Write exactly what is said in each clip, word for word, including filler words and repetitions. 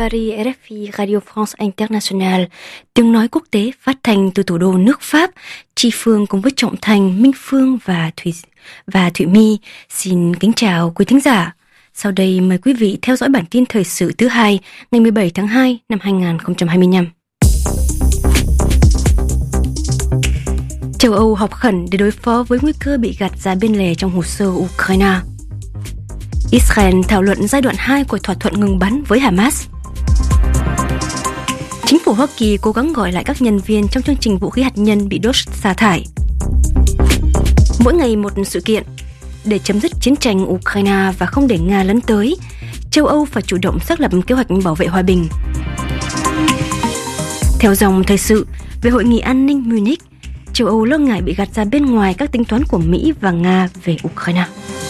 Paris, rờ ép i Radio France International, tiếng nói quốc tế phát thanh từ thủ đô nước Pháp. Chi Phương cùng với Trọng Thành, Minh Phương và Thủy và Thụy My xin kính chào quý thính giả. Sau đây mời quý vị theo dõi bản tin thời sự thứ hai ngày mười bảy tháng hai năm hai nghìn không trăm hai mươi lăm. Châu Âu họp khẩn để đối phó với nguy cơ bị gạt ra bên lề trong hồ sơ Ukraine. Israel thảo luận giai đoạn hai của thỏa thuận ngừng bắn với Hamas. Chính phủ Hoa Kỳ cố gắng gọi lại các nhân viên trong chương trình vũ khí hạt nhân bị đốt sa thải. Mỗi ngày một sự kiện. Để chấm dứt chiến tranh Ukraine và không để Nga lấn tới, châu Âu phải chủ động xác lập kế hoạch bảo vệ hòa bình. Theo dòng thời sự về Hội nghị an ninh Munich, châu Âu lo ngại bị gạt ra bên ngoài các tính toán của Mỹ và Nga về Ukraine.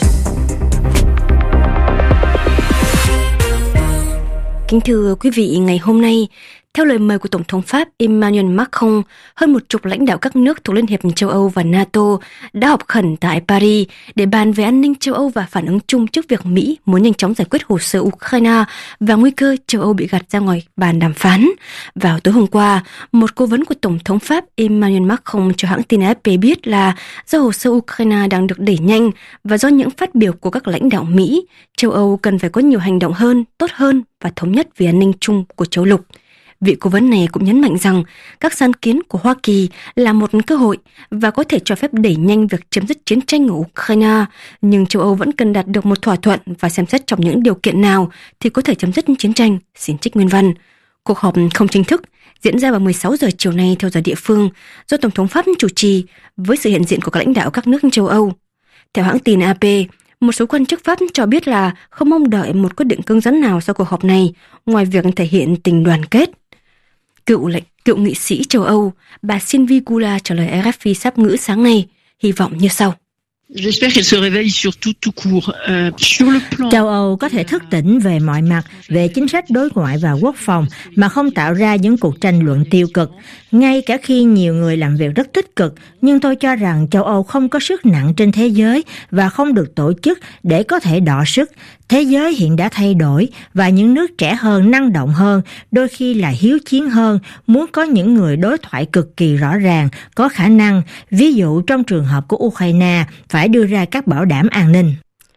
Kính thưa quý vị, ngày hôm nay, theo lời mời của Tổng thống Pháp Emmanuel Macron, hơn một chục lãnh đạo các nước thuộc Liên hiệp châu Âu và NATO đã họp khẩn tại Paris để bàn về an ninh châu Âu và phản ứng chung trước việc Mỹ muốn nhanh chóng giải quyết hồ sơ Ukraine và nguy cơ châu Âu bị gạt ra ngoài bàn đàm phán. Vào tối hôm qua, một cố vấn của Tổng thống Pháp Emmanuel Macron cho hãng tin a ép pê biết là do hồ sơ Ukraine đang được đẩy nhanh và do những phát biểu của các lãnh đạo Mỹ, châu Âu cần phải có nhiều hành động hơn, tốt hơn và thống nhất vì an ninh chung của châu lục. Vị cố vấn này cũng nhấn mạnh rằng các sáng kiến của Hoa Kỳ là một cơ hội và có thể cho phép đẩy nhanh việc chấm dứt chiến tranh ở Ukraine, nhưng châu Âu vẫn cần đạt được một thỏa thuận và xem xét trong những điều kiện nào thì có thể chấm dứt chiến tranh, xin trích nguyên văn. Cuộc họp không chính thức diễn ra vào mười sáu giờ chiều nay theo giờ địa phương do Tổng thống Pháp chủ trì với sự hiện diện của các lãnh đạo các nước châu Âu. Theo hãng tin a ép pê, một số quan chức Pháp cho biết là không mong đợi một quyết định cứng rắn nào sau cuộc họp này, ngoài việc thể hiện tình đoàn kết. Cựu lệnh cựu nghị sĩ châu Âu, bà Sylvie Goulard trả lời rờ ép i Pháp ngữ sáng nay, hy vọng như sau. Châu Âu có thể thức tỉnh về mọi mặt, về chính sách đối ngoại và quốc phòng mà không tạo ra những cuộc tranh luận tiêu cực. Ngay cả khi nhiều người làm việc rất tích cực, nhưng tôi cho rằng châu Âu không có sức nặng trên thế giới và không được tổ chức để có thể đọ sức. Thế giới hiện đã thay đổi và những nước trẻ hơn, năng động hơn, đôi khi là hiếu chiến hơn, muốn có những người đối thoại cực kỳ rõ ràng, có khả năng, ví dụ trong trường hợp của Ukraine, phải đưa ra các bảo đảm an ninh.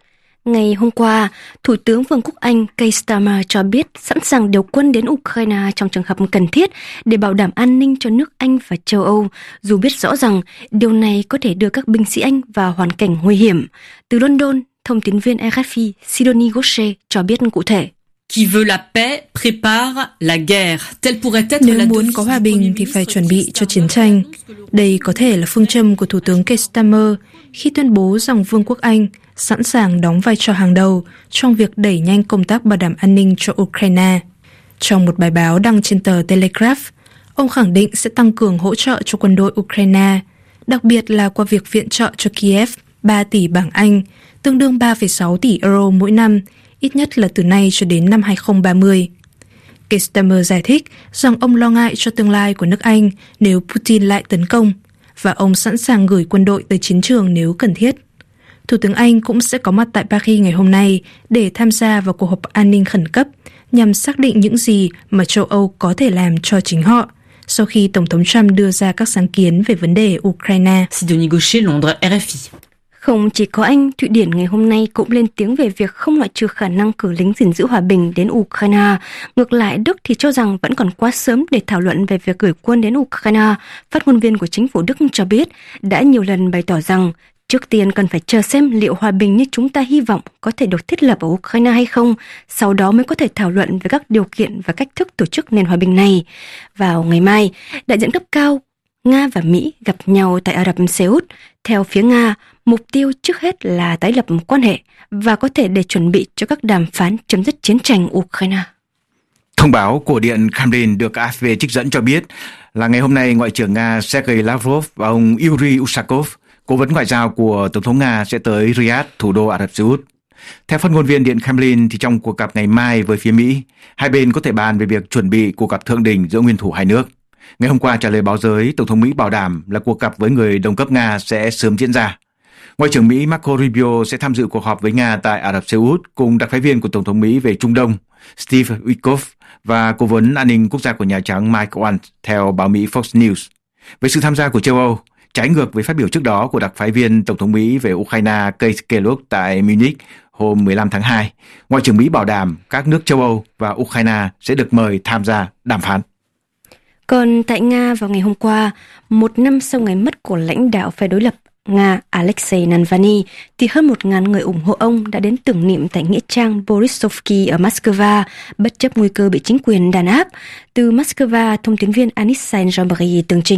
Ngày hôm qua, Thủ tướng Vương quốc Anh Keir Starmer cho biết sẵn sàng điều quân đến Ukraine trong trường hợp cần thiết để bảo đảm an ninh cho nước Anh và châu Âu, dù biết rõ rằng điều này có thể đưa các binh sĩ Anh vào hoàn cảnh nguy hiểm. Từ London, thông tín viên rờ ép i Sidonie Gaucher cho biết cụ thể. Qui veut la paix prépare la guerre. Tel pourrait être Nếu muốn có hòa bình thì phải chuẩn bị cho chiến tranh. Đây có thể là phương châm của Thủ tướng Keir Starmer khi tuyên bố rằng Vương quốc Anh sẵn sàng đóng vai trò hàng đầu trong việc đẩy nhanh công tác bảo đảm an ninh cho Ukraine. Trong một bài báo đăng trên tờ Telegraph, ông khẳng định sẽ tăng cường hỗ trợ cho quân đội Ukraine, đặc biệt là qua việc viện trợ cho Kiev ba tỷ bảng Anh, tương đương ba phẩy sáu tỷ euro mỗi năm, ít nhất là từ nay cho đến năm hai không ba không. Keir Starmer giải thích rằng ông lo ngại cho tương lai của nước Anh nếu Putin lại tấn công, và ông sẵn sàng gửi quân đội tới chiến trường nếu cần thiết. Thủ tướng Anh cũng sẽ có mặt tại Paris ngày hôm nay để tham gia vào cuộc họp an ninh khẩn cấp nhằm xác định những gì mà châu Âu có thể làm cho chính họ, sau khi Tổng thống Trump đưa ra các sáng kiến về vấn đề Ukraine. Sidonie Gaucher, Londres, rờ ép i. Không chỉ có Anh, Thụy Điển ngày hôm nay cũng lên tiếng về việc không loại trừ khả năng cử lính gìn giữ hòa bình đến Ukraine. Ngược lại, Đức thì cho rằng vẫn còn quá sớm để thảo luận về việc gửi quân đến Ukraine. Phát ngôn viên của chính phủ Đức cho biết đã nhiều lần bày tỏ rằng trước tiên cần phải chờ xem liệu hòa bình như chúng ta hy vọng có thể được thiết lập ở Ukraine hay không, sau đó mới có thể thảo luận về các điều kiện và cách thức tổ chức nền hòa bình này. Vào ngày mai, đại diện cấp cao Nga và Mỹ gặp nhau tại Ả Rập Xê Út. Theo phía Nga, mục tiêu trước hết là tái lập quan hệ và có thể để chuẩn bị cho các đàm phán chấm dứt chiến tranh Ukraine. Thông báo của Điện Kremlin được a ép pê trích dẫn cho biết là ngày hôm nay Ngoại trưởng Nga Sergei Lavrov và ông Yuri Ushakov, cố vấn ngoại giao của Tổng thống Nga, sẽ tới Riyadh, thủ đô Ả Rập Xê Út. Theo phát ngôn viên Điện Kremlin, thì trong cuộc gặp ngày mai với phía Mỹ, hai bên có thể bàn về việc chuẩn bị cuộc gặp thượng đỉnh giữa nguyên thủ hai nước. Ngày hôm qua trả lời báo giới, Tổng thống Mỹ bảo đảm là cuộc gặp với người đồng cấp Nga sẽ sớm diễn ra. Ngoại trưởng Mỹ Marco Rubio sẽ tham dự cuộc họp với Nga tại Ả Rập Xê Út cùng đặc phái viên của Tổng thống Mỹ về Trung Đông Steve Witkoff và Cố vấn An ninh Quốc gia của Nhà Trắng Mike Waltz, theo báo Mỹ Fox News. Với sự tham gia của châu Âu, trái ngược với phát biểu trước đó của đặc phái viên Tổng thống Mỹ về Ukraine Keith Kellogg tại Munich hôm mười lăm tháng hai, Ngoại trưởng Mỹ bảo đảm các nước châu Âu và Ukraine sẽ được mời tham gia đàm phán. Còn tại Nga vào ngày hôm qua, một năm sau ngày mất của lãnh đạo phe đối lập Nga Alexei Navalny, thì hơn một nghìn người ủng hộ ông đã đến tưởng niệm tại nghĩa trang Borisovki ở Moscow, bất chấp nguy cơ bị chính quyền đàn áp. Từ Moscow, thông tấn viên Anissa Jean-Marie tường trình.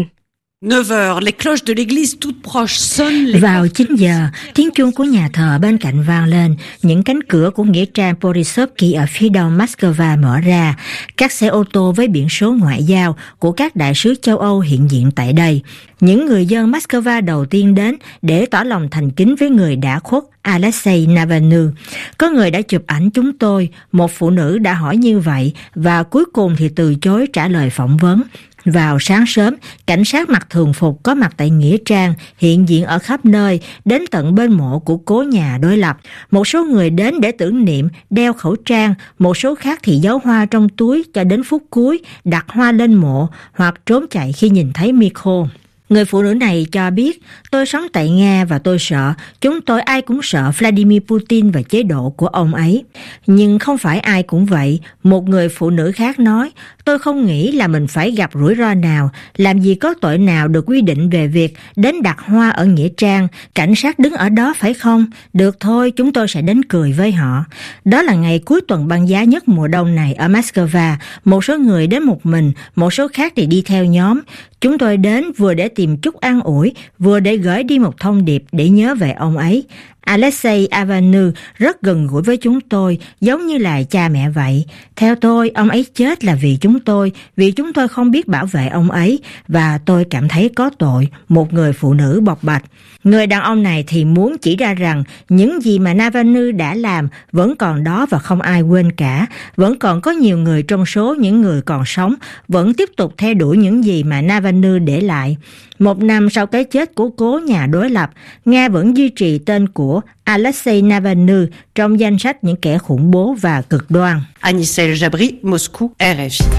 Vào chín giờ, tiếng chuông của nhà thờ bên cạnh vang lên, những cánh cửa của nghĩa trang Borisovki ở phía đông Moscow mở ra, các xe ô tô với biển số ngoại giao của các đại sứ châu Âu hiện diện tại đây. Những người dân Moscow đầu tiên đến để tỏ lòng thành kính với người đã khuất Alexei Navalny. Có người đã chụp ảnh chúng tôi, một phụ nữ đã hỏi như vậy và cuối cùng thì từ chối trả lời phỏng vấn. Vào sáng sớm, cảnh sát mặc thường phục có mặt tại nghĩa trang, hiện diện ở khắp nơi, đến tận bên mộ của cố nhà đối lập. Một số người đến để tưởng niệm, đeo khẩu trang, một số khác thì giấu hoa trong túi cho đến phút cuối, đặt hoa lên mộ hoặc trốn chạy khi nhìn thấy Mikhail. Người phụ nữ này cho biết, tôi sống tại Nga và tôi sợ, chúng tôi ai cũng sợ Vladimir Putin và chế độ của ông ấy. Nhưng không phải ai cũng vậy, một người phụ nữ khác nói, tôi không nghĩ là mình phải gặp rủi ro nào, làm gì có tội nào được quy định về việc đến đặt hoa ở nghĩa trang, cảnh sát đứng ở đó phải không? Được thôi, chúng tôi sẽ đến cười với họ. Đó là ngày cuối tuần băng giá nhất mùa đông này ở Moscow, một số người đến một mình, một số khác thì đi theo nhóm. Chúng tôi đến vừa để tìm chút an ủi, vừa để gửi đi một thông điệp để nhớ về ông ấy. Alexei Navalny rất gần gũi với chúng tôi, giống như là cha mẹ vậy. Theo tôi, ông ấy chết là vì chúng tôi, vì chúng tôi không biết bảo vệ ông ấy, và tôi cảm thấy có tội, một người phụ nữ bộc bạch. Người đàn ông này thì muốn chỉ ra rằng những gì mà Navalny đã làm vẫn còn đó và không ai quên cả. Vẫn còn có nhiều người trong số những người còn sống vẫn tiếp tục theo đuổi những gì mà Navalny để lại. Một năm sau cái chết của cố nhà đối lập, Nga vẫn duy trì tên của Alexei Navalny trong danh sách những kẻ khủng bố và cực đoan. Anissa Jean-Marie, Moscou, R F I.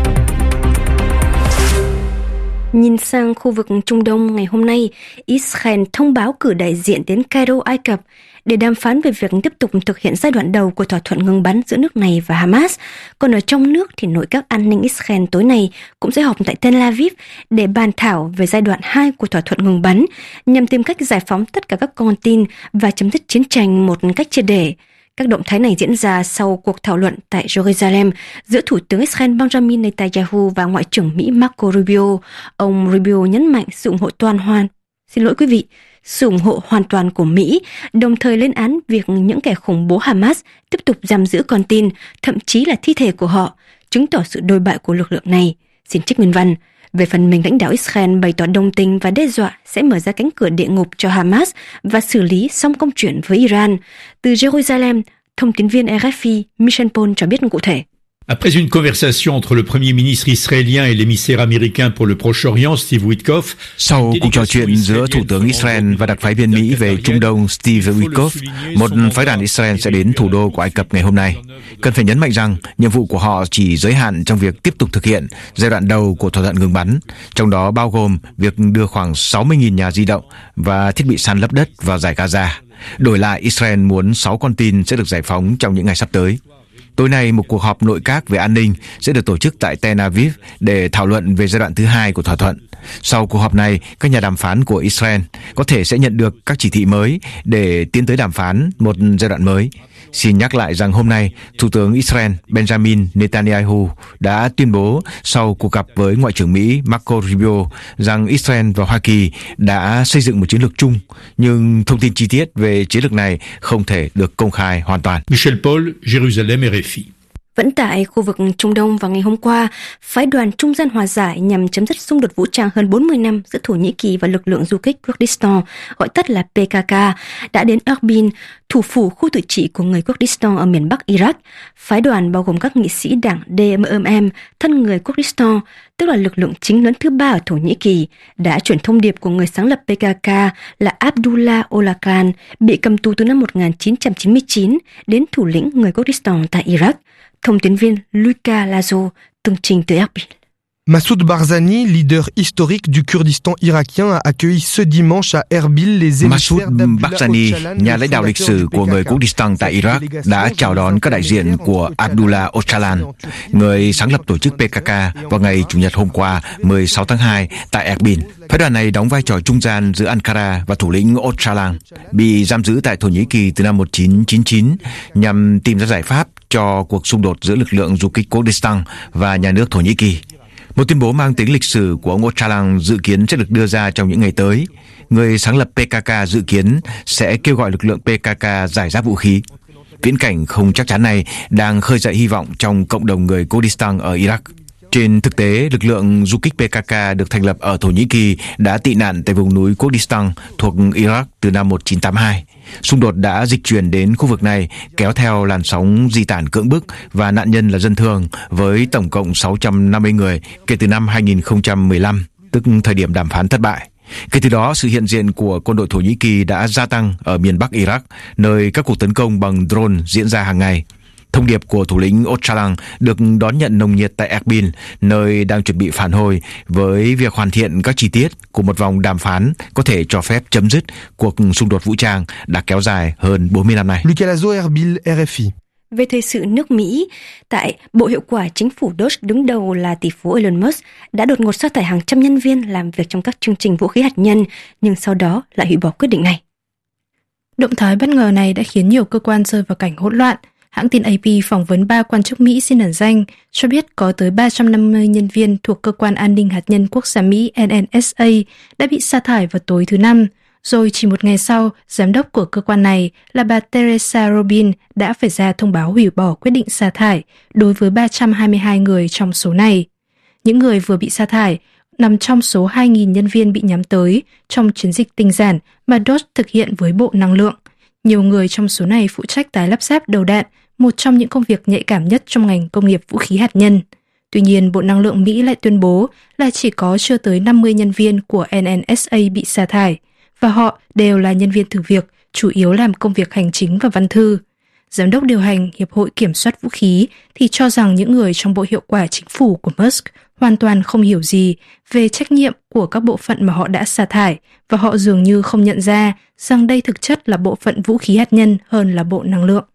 Nhìn sang khu vực Trung Đông ngày hôm nay, Israel thông báo cử đại diện đến Cairo, Ai Cập để đàm phán về việc tiếp tục thực hiện giai đoạn đầu của thỏa thuận ngừng bắn giữa nước này và Hamas. Còn ở trong nước thì nội các an ninh Israel tối nay cũng sẽ họp tại Tel Aviv để bàn thảo về giai đoạn hai của thỏa thuận ngừng bắn nhằm tìm cách giải phóng tất cả các con tin và chấm dứt chiến tranh một cách triệt để. Các động thái này diễn ra sau cuộc thảo luận tại Jerusalem giữa Thủ tướng Israel Benjamin Netanyahu và Ngoại trưởng Mỹ Marco Rubio. Ông Rubio nhấn mạnh sự ủng hộ toàn hoàn, xin lỗi quý vị, sự ủng hộ hoàn toàn của Mỹ, đồng thời lên án việc những kẻ khủng bố Hamas tiếp tục giam giữ con tin, thậm chí là thi thể của họ, chứng tỏ sự đồi bại của lực lượng này. Xin trích nguyên văn. Về phần mình, lãnh đạo Israel bày tỏ đồng tình và đe dọa sẽ mở ra cánh cửa địa ngục cho Hamas và xử lý xong công chuyện với Iran. Từ Jerusalem, thông tín viên R F I Michel Paul cho biết cụ thể. Après une conversation entre le Premier ministre israélien et l'émissaire américain pour le Proche-Orient, Steve Witkoff, sau cuộc trò chuyện giữa Thủ tướng Israel và đặc phái viên Mỹ về Trung Đông Steve Witkoff, một phái đoàn Israel sẽ đến thủ đô của Ai Cập ngày hôm nay. Cần phải nhấn mạnh rằng nhiệm vụ của họ chỉ giới hạn trong việc tiếp tục thực hiện giai đoạn đầu của thỏa thuận ngừng bắn, trong đó bao gồm việc đưa khoảng sáu mươi nghìn nhà di động và thiết bị san lấp đất vào dải Gaza. Đổi lại, Israel muốn sáu con tin sẽ được giải phóng trong những ngày sắp tới. Tối nay, một cuộc họp nội các về an ninh sẽ được tổ chức tại Tel Aviv để thảo luận về giai đoạn thứ hai của thỏa thuận. Sau cuộc họp này, các nhà đàm phán của Israel có thể sẽ nhận được các chỉ thị mới để tiến tới đàm phán một giai đoạn mới. Xin nhắc lại rằng hôm nay, Thủ tướng Israel Benjamin Netanyahu đã tuyên bố sau cuộc gặp với Ngoại trưởng Mỹ Marco Rubio rằng Israel và Hoa Kỳ đã xây dựng một chiến lược chung, nhưng thông tin chi tiết về chiến lược này không thể được công khai hoàn toàn. Michel Paul, Jérusalem, R F I. Vẫn tại khu vực Trung Đông vào ngày hôm qua, phái đoàn trung gian hòa giải nhằm chấm dứt xung đột vũ trang hơn bốn mươi năm giữa Thổ Nhĩ Kỳ và lực lượng du kích Kurdistan, gọi tắt là pê ca ca, đã đến Erbil, thủ phủ khu tự trị của người Kurdistan ở miền Bắc Iraq. Phái đoàn bao gồm các nghị sĩ đảng đê em em em, thân người Kurdistan, tức là lực lượng chính lớn thứ ba ở Thổ Nhĩ Kỳ, đã chuyển thông điệp của người sáng lập pê ca ca là Abdullah Öcalan, bị cầm tù từ năm một nghìn chín trăm chín mươi chín, đến thủ lĩnh người Kurdistan tại Iraq. Thông tin viên Luca Lazo tường trình từ Erbil. Massoud Barzani, leader historique du Kurdistan irakien, a accueilli ce dimanche à Erbil les Massoud émissaires Barzani, nhà lãnh đạo lịch sử của người Kurdistan tại Iraq, đã chào đón các đại diện của Abdullah Öcalan, người sáng lập tổ chức pê ca ca, vào ngày Chủ nhật hôm qua, mười sáu tháng hai, tại Erbil. Phái đoàn này đóng vai trò trung gian giữa Ankara và thủ lĩnh Öcalan, bị giam giữ tại Thổ Nhĩ Kỳ từ năm một nghìn chín trăm chín mươi chín, nhằm tìm ra giải pháp cho cuộc xung đột giữa lực lượng du kích Kurdistan và nhà nước Thổ Nhĩ Kỳ. Một tuyên bố mang tính lịch sử của ông Öcalan dự kiến sẽ được đưa ra trong những ngày tới. Người sáng lập pê ca ca dự kiến sẽ kêu gọi lực lượng pê ca ca giải giáp vũ khí. Viễn cảnh không chắc chắn này đang khơi dậy hy vọng trong cộng đồng người Kurdistan ở Iraq. Trên thực tế, lực lượng du kích pê ca ca được thành lập ở Thổ Nhĩ Kỳ đã tị nạn tại vùng núi Kurdistan thuộc Iraq từ năm một nghìn chín trăm tám mươi hai. Xung đột đã dịch chuyển đến khu vực này, kéo theo làn sóng di tản cưỡng bức và nạn nhân là dân thường, với tổng cộng sáu trăm năm mươi người kể từ năm hai nghìn không trăm mười lăm, tức thời điểm đàm phán thất bại. Kể từ đó, sự hiện diện của quân đội Thổ Nhĩ Kỳ đã gia tăng ở miền Bắc Iraq, nơi các cuộc tấn công bằng drone diễn ra hàng ngày. Thông điệp của thủ lĩnh Öcalan được đón nhận nồng nhiệt tại Erbil, nơi đang chuẩn bị phản hồi với việc hoàn thiện các chi tiết của một vòng đàm phán có thể cho phép chấm dứt cuộc xung đột vũ trang đã kéo dài hơn bốn mươi năm nay. Luca Lazo, Erbil, rờ ép i. Về thời sự nước Mỹ, tại Bộ Hiệu quả Chính phủ Doge đứng đầu là tỷ phú Elon Musk đã đột ngột sa thải hàng trăm nhân viên làm việc trong các chương trình vũ khí hạt nhân, nhưng sau đó lại hủy bỏ quyết định này. Động thái bất ngờ này đã khiến nhiều cơ quan rơi vào cảnh hỗn loạn. Hãng tin a pê phỏng vấn ba quan chức Mỹ xin ẩn danh cho biết có tới ba trăm năm mươi nhân viên thuộc Cơ quan An ninh Hạt nhân Quốc gia Mỹ en en ét a đã bị sa thải vào tối thứ Năm. Rồi chỉ một ngày sau, giám đốc của cơ quan này là bà Teresa Robin đã phải ra thông báo hủy bỏ quyết định sa thải đối với ba trăm hai mươi hai người trong số này. Những người vừa bị sa thải nằm trong số hai nghìn nhân viên bị nhắm tới trong chiến dịch tinh giản mà Doge thực hiện với Bộ Năng lượng. Nhiều người trong số này phụ trách tái lắp ráp đầu đạn, một trong những công việc nhạy cảm nhất trong ngành công nghiệp vũ khí hạt nhân. Tuy nhiên, Bộ Năng lượng Mỹ lại tuyên bố là chỉ có chưa tới năm mươi nhân viên của en en ét a bị sa thải, và họ đều là nhân viên thử việc, chủ yếu làm công việc hành chính và văn thư. Giám đốc điều hành Hiệp hội Kiểm soát Vũ khí thì cho rằng những người trong Bộ Hiệu quả Chính phủ của Musk hoàn toàn không hiểu gì về trách nhiệm của các bộ phận mà họ đã sa thải, và họ dường như không nhận ra rằng đây thực chất là bộ phận vũ khí hạt nhân hơn là Bộ Năng lượng.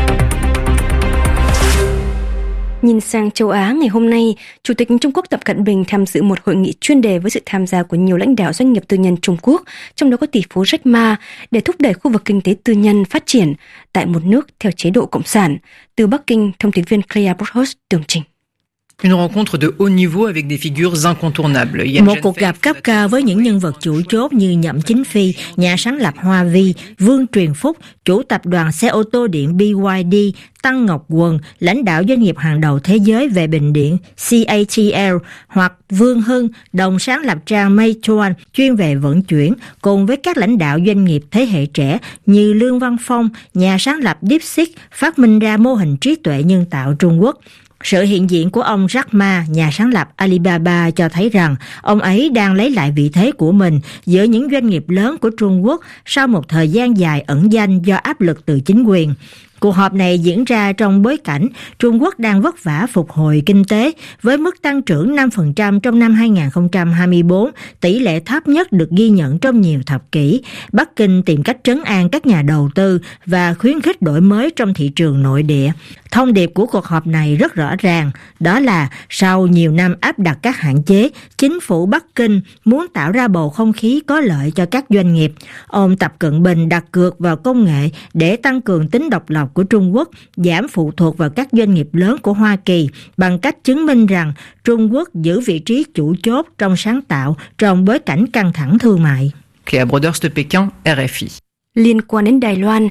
Nhìn sang châu Á, ngày hôm nay, Chủ tịch Trung Quốc Tập Cận Bình tham dự một hội nghị chuyên đề với sự tham gia của nhiều lãnh đạo doanh nghiệp tư nhân Trung Quốc, trong đó có tỷ phú Jack Ma, để thúc đẩy khu vực kinh tế tư nhân phát triển tại một nước theo chế độ cộng sản. Từ Bắc Kinh, thông tin viên Clea Brothers tường trình. Une rencontre de haut niveau avec des figures incontournables. Một cuộc gặp cấp cao với những nhân vật chủ chốt như Nhậm Chính Phi, nhà sáng lập Hoa Vi, Vương Truyền Phúc, chủ tập đoàn xe ô tô điện bê i đê, Tăng Ngọc Quần, lãnh đạo doanh nghiệp hàng đầu thế giới về bình điện xê a tê lờ, hoặc Vương Hưng, đồng sáng lập trang Meituan chuyên về vận chuyển, cùng với các lãnh đạo doanh nghiệp thế hệ trẻ như Lương Văn Phong, nhà sáng lập DeepSeek, phát minh ra mô hình trí tuệ nhân tạo Trung Quốc. Sự hiện diện của ông Jack Ma, nhà sáng lập Alibaba, cho thấy rằng ông ấy đang lấy lại vị thế của mình giữa những doanh nghiệp lớn của Trung Quốc sau một thời gian dài ẩn danh do áp lực từ chính quyền. Cuộc họp này diễn ra trong bối cảnh Trung Quốc đang vất vả phục hồi kinh tế với mức tăng trưởng năm phần trăm trong năm hai nghìn không trăm hai mươi tư, tỷ lệ thấp nhất được ghi nhận trong nhiều thập kỷ. Bắc Kinh tìm cách trấn an các nhà đầu tư và khuyến khích đổi mới trong thị trường nội địa. Thông điệp của cuộc họp này rất rõ ràng, đó là sau nhiều năm áp đặt các hạn chế, chính phủ Bắc Kinh muốn tạo ra bầu không khí có lợi cho các doanh nghiệp. Ông Tập Cận Bình đặt cược vào công nghệ để tăng cường tính độc lập của Trung Quốc, giảm phụ thuộc vào các doanh nghiệp lớn của Hoa Kỳ bằng cách chứng minh rằng Trung Quốc giữ vị trí chủ chốt trong sáng tạo trong bối cảnh căng thẳng thương mại. Clea Brothers de Pékin, rờ ép i. Liên quan đến Đài Loan,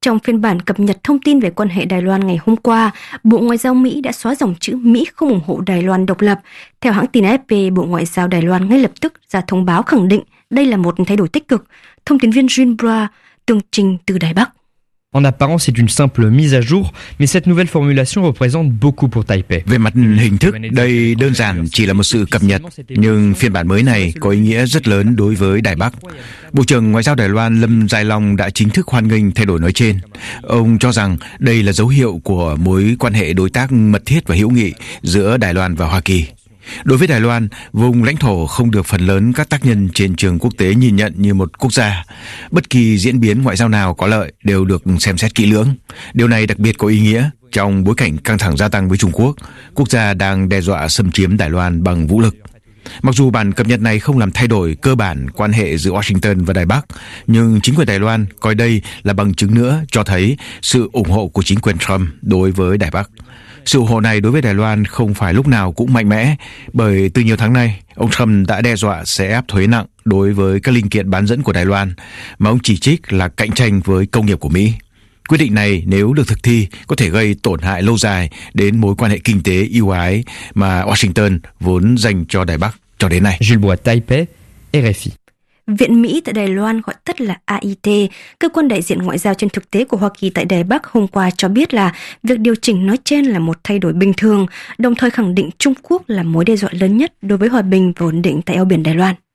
Trong phiên bản cập nhật thông tin về quan hệ Đài Loan ngày hôm qua, Bộ Ngoại giao Mỹ đã xóa dòng chữ Mỹ không ủng hộ Đài Loan độc lập. Theo hãng tin a ép pê, Bộ Ngoại giao Đài Loan ngay lập tức ra thông báo khẳng định đây là một thay đổi tích cực. Thông tin viên Jean Bra tường trình từ Đài Bắc. En apparence, c'est une simple mise à jour, mais cette nouvelle formulation représente beaucoup pour Taipei. Về mặt hình thức, đây đơn giản chỉ là một sự cập nhật, nhưng phiên bản mới này có ý nghĩa rất lớn đối với Đài Bắc. Bộ trưởng Ngoại giao Đài Loan Lâm Giai Long đã chính thức hoan nghênh thay đổi nói trên. Ông cho rằng đây là dấu hiệu của mối quan hệ đối tác mật thiết và hữu nghị giữa Đài Loan và Hoa Kỳ. Đối với Đài Loan, vùng lãnh thổ không được phần lớn các tác nhân trên trường quốc tế nhìn nhận như một quốc gia. Bất kỳ diễn biến ngoại giao nào có lợi đều được xem xét kỹ lưỡng. Điều này đặc biệt có ý nghĩa trong bối cảnh căng thẳng gia tăng với Trung Quốc, quốc gia đang đe dọa xâm chiếm Đài Loan bằng vũ lực. Mặc dù bản cập nhật này không làm thay đổi cơ bản quan hệ giữa Washington và Đài Bắc, nhưng chính quyền Đài Loan coi đây là bằng chứng nữa cho thấy sự ủng hộ của chính quyền Trump đối với Đài Bắc. Sự ủng hộ này đối với Đài Loan không phải lúc nào cũng mạnh mẽ, bởi từ nhiều tháng nay, ông Trump đã đe dọa sẽ áp thuế nặng đối với các linh kiện bán dẫn của Đài Loan, mà ông chỉ trích là cạnh tranh với công nghiệp của Mỹ. Quyết định này nếu được thực thi có thể gây tổn hại lâu dài đến mối quan hệ kinh tế ưu ái mà Washington vốn dành cho Đài Bắc cho đến nay. Jules Bois, Taipei, R F I. Viện Mỹ tại Đài Loan, gọi tắt là a i tê, cơ quan đại diện ngoại giao trên thực tế của Hoa Kỳ tại Đài Bắc hôm qua cho biết là việc điều chỉnh nói trên là một thay đổi bình thường, đồng thời khẳng định Trung Quốc là mối đe dọa lớn nhất đối với hòa bình và ổn định tại eo biển Đài Loan.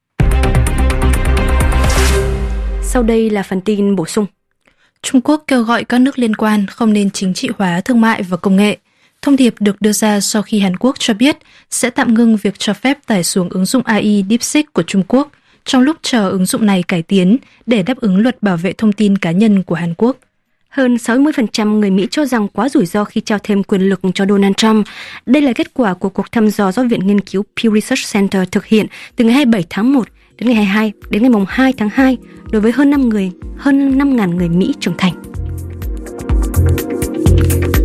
Sau đây là phần tin bổ sung. Trung Quốc kêu gọi các nước liên quan không nên chính trị hóa thương mại và công nghệ. Thông điệp được đưa ra sau khi Hàn Quốc cho biết sẽ tạm ngưng việc cho phép tải xuống ứng dụng a i DeepSeek của Trung Quốc trong lúc chờ ứng dụng này cải tiến để đáp ứng luật bảo vệ thông tin cá nhân của Hàn Quốc. Hơn sáu mươi phần trăm người Mỹ cho rằng quá rủi ro khi trao thêm quyền lực cho Donald Trump. Đây là kết quả của cuộc thăm dò do Viện Nghiên cứu Pew Research Center thực hiện từ ngày hai mươi bảy tháng một đến ngày hai mươi hai đến ngày hai tháng hai đối với hơn năm người, hơn năm nghìn người Mỹ trưởng thành.